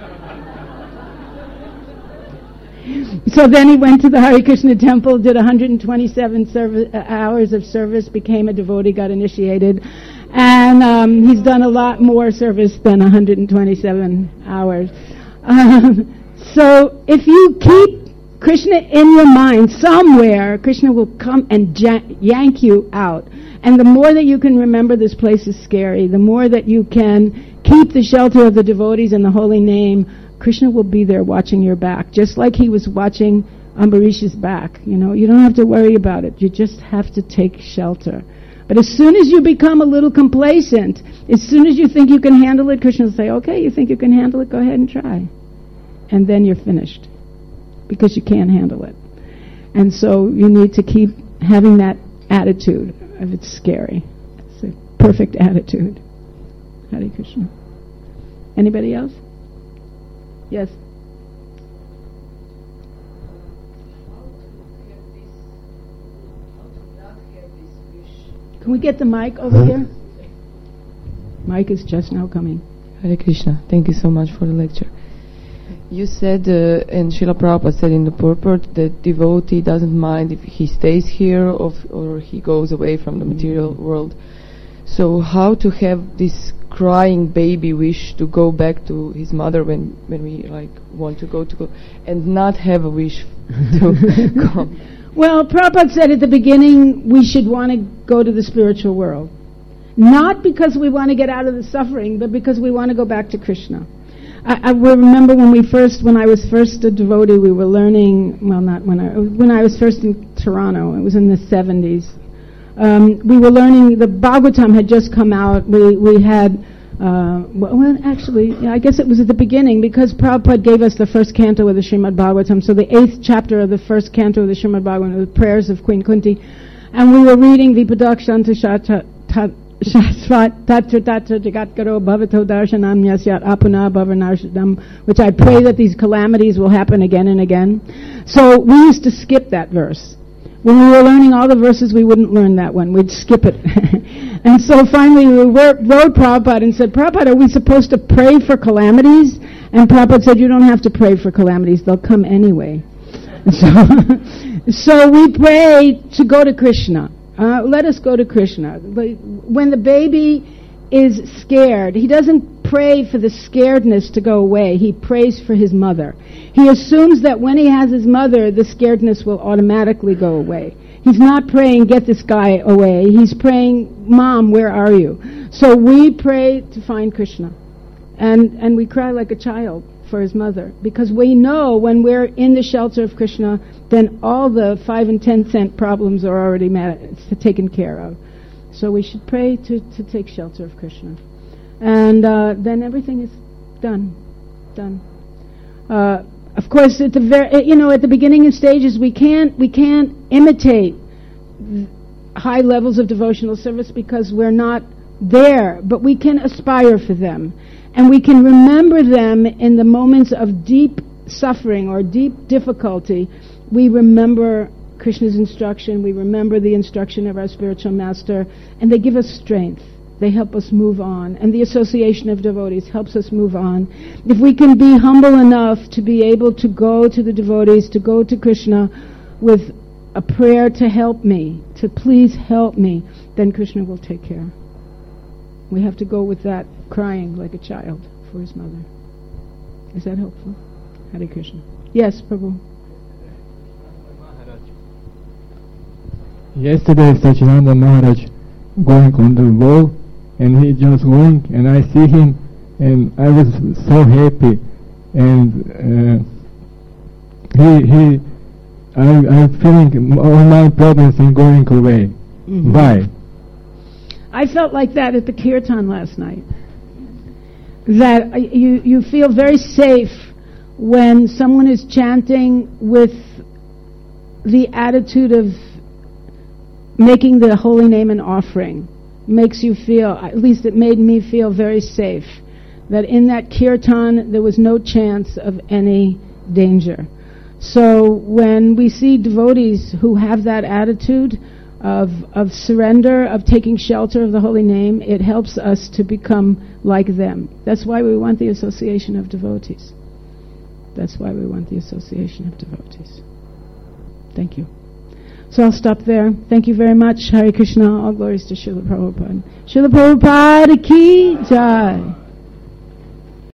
So then he went to the Hare Krishna temple, did 127 hours of service, became a devotee, got initiated, and he's done a lot more service than 127 hours. So if you keep Krishna in your mind somewhere, Krishna will come and yank you out. And the more that you can remember this place is scary, the more that you can keep the shelter of the devotees and the holy name, Krishna will be there watching your back, just like he was watching Ambarish's back. You don't have to worry about it. You just have to take shelter. But as soon as you become a little complacent, as soon as you think you can handle it, Krishna will say, okay, you think you can handle it? Go ahead and try. And then you're finished, because you can't handle it. And so you need to keep having that attitude of it's scary. It's a perfect attitude. Hare Krishna. Anybody else? Yes. Can we get the mic over here? Mic is just now coming. Hare Krishna. Thank you so much for the lecture. You said, and Srila Prabhupada said in the purport, that devotee doesn't mind if he stays here or he goes away from the material world. So how to have this crying baby wish to go back to his mother when we want to go and not have a wish to go? Well, Prabhupada said at the beginning we should want to go to the spiritual world. Not because we want to get out of the suffering, but because we want to go back to Krishna. I remember when I was first a devotee, we were learning, when I was first in Toronto, it was in the 70s. We were learning, the Bhagavatam had just come out. We had, I guess it was at the beginning, because Prabhupada gave us the first canto of the Srimad Bhagavatam, so the 8th chapter of the first canto of the Srimad Bhagavatam, the prayers of Queen Kunti, and we were reading Vipadakshanta Shasvat Tatra Tatra Jagatkaro Bhavato Darshanam Yasyat Apuna Bhavanarshadam, which I pray that these calamities will happen again and again. So we used to skip that verse. When we were learning all the verses, we wouldn't learn that one. We'd skip it. And so finally we wrote Prabhupada and said, Prabhupada, are we supposed to pray for calamities? And Prabhupada said, you don't have to pray for calamities. They'll come anyway. So we pray to go to Krishna. Let us go to Krishna. When the baby is scared, he doesn't pray for the scaredness to go away. He prays for his mother. He assumes that when he has his mother, the scaredness will automatically go away. He's not praying, get this guy away. He's praying, Mom, where are you? So we pray to find Krishna. And we cry like a child for his mother, because we know when we're in the shelter of Krishna, then all the 5 and 10 cent problems are already taken care of. So we should pray to take shelter of Krishna, and then everything is done. Of course, at the beginning stages, we can't imitate high levels of devotional service because we're not there, but we can aspire for them. And we can remember them in the moments of deep suffering or deep difficulty. We remember Krishna's instruction, we remember the instruction of our spiritual master, and they give us strength. They help us move on. And the association of devotees helps us move on. If we can be humble enough to be able to go to the devotees, to go to Krishna with a prayer to help me, to please help me, then Krishna will take care. We have to go with that, crying like a child for his mother. Is that helpful? Hare Krishna. Yes, Prabhu. Yesterday, Sachinanda Maharaj going on the road, and he just going, and I see him, and I was so happy. And I'm feeling all my problems are going away. Mhm. Why? I felt like that at the kirtan last night. That you feel very safe when someone is chanting with the attitude of making the holy name an offering. Makes you feel, at least it made me feel very safe, that in that kirtan there was no chance of any danger. So when we see devotees who have that attitude of surrender, of taking shelter of the holy name, it helps us to become like them. That's why we want the association of devotees. That's why we want the association of devotees. Thank you. So I'll stop there. Thank you very much. Hare Krishna. All glories to Srila Prabhupada. Srila Prabhupada ki jai.